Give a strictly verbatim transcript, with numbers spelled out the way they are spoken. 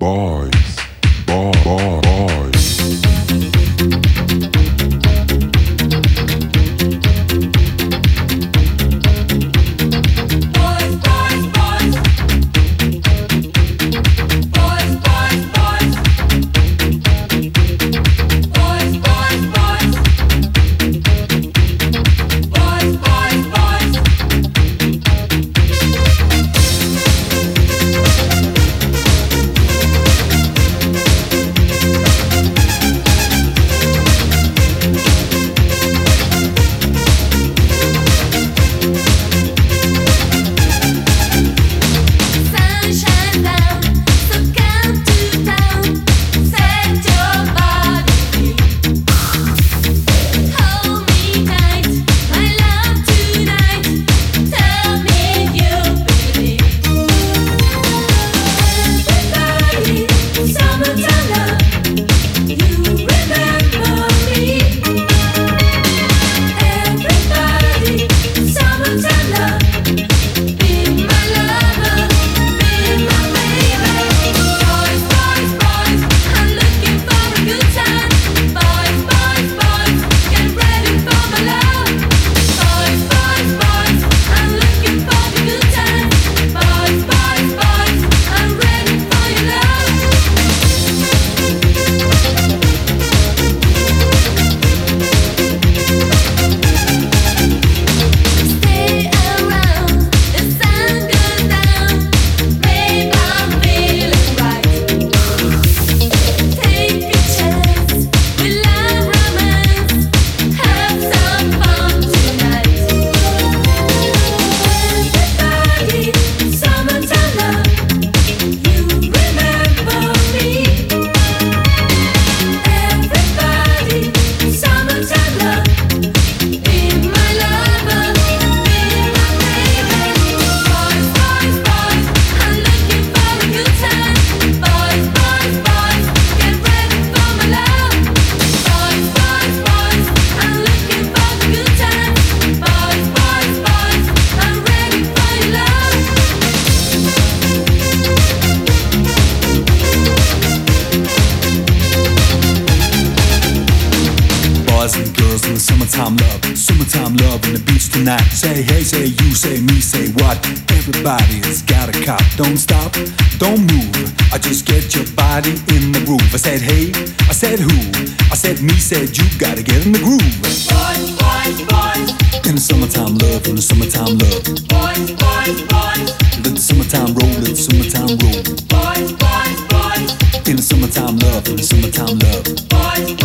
boys, boy, boy, boys. Summertime love, summertime love on the beach tonight. Say hey, say you, say me, say what? Everybody's got a cop. Don't stop, don't move. I just get your body in the groove. I said hey, I said who? I said me, said you. Gotta get in the groove. Boys, boys, boys. In the summertime love, in the summertime love. Boys, boys, boys. Let the summertime roll, let the summertime roll. Boys, boys, boys. In the summertime love, in the summertime love. Boys, boys.